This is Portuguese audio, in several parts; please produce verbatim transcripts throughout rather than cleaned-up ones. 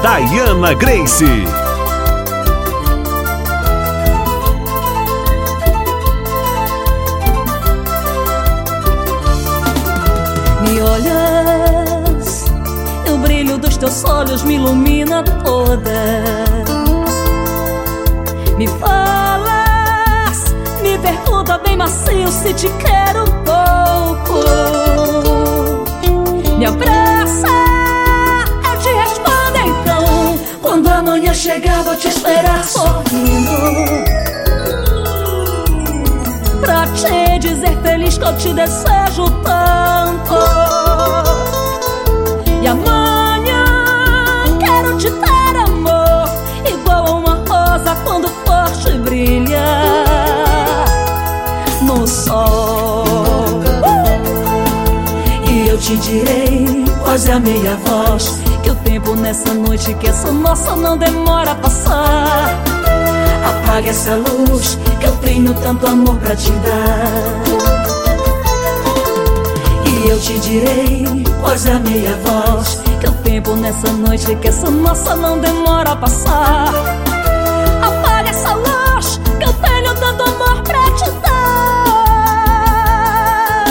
Diana Grace. Me olhas, o brilho dos teus olhos me ilumina toda. Me falas, me pergunta bem macio se te quero um pouco. Me abraça, eu te respondo então. Quando amanhã chegar vou te esperar sorrindo, pra te dizer feliz que eu te desejo tanto. E amanhã quero te dar amor, igual a uma rosa quando forte brilha no sol. uh! E eu te direi, quase a meia voz, que o tempo nessa noite que essa nossa não demora a passar. Apague essa luz, que eu tenho tanto amor pra te dar. E eu te direi, quase a meia voz, que o tempo nessa noite que essa nossa não demora a passar. Apague essa luz, que eu tenho tanto amor pra te dar.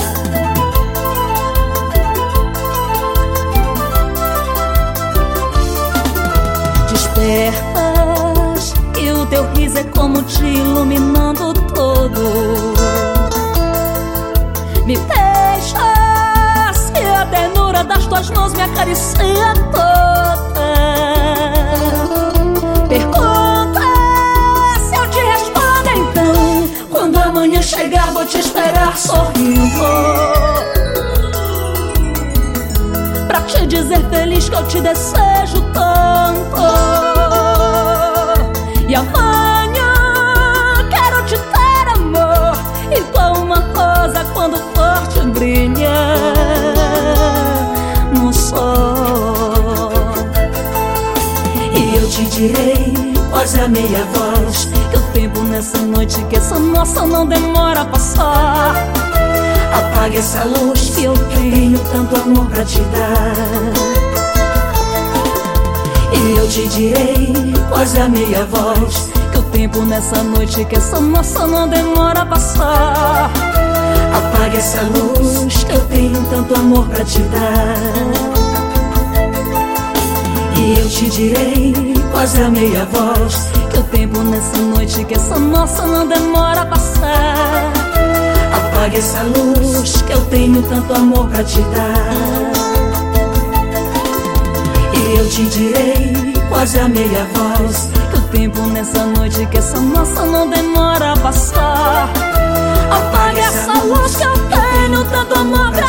Despertas, e o teu riso é como te iluminando todo. Me deixas, e a ternura das tuas mãos me acaricia toda. Pergunta se eu te respondo então. Quando amanhã chegar vou te esperar sorrindo, pra te dizer feliz que eu te desejo tanto. E amanhã quero te dar amor, igual uma rosa quando forte brilha no sol. E eu te direi, quase a meia voz, que o tempo nessa noite que essa nossa não demora a passar. Apague essa luz, que eu tenho tanto amor pra te dar. E eu te direi, quase a meia voz, que o tempo nessa noite que essa nossa não demora a passar. Apague essa luz, que eu tenho tanto amor pra te dar. E eu te direi, quase a meia voz, que o tempo nessa noite que essa nossa não demora a passar. Apague essa luz, que eu tenho tanto amor pra te dar. E eu te direi, quase a meia voz, que o tempo nessa noite que essa nossa não demora a passar. Apague essa luz, que eu tenho tanto amor pra te dar.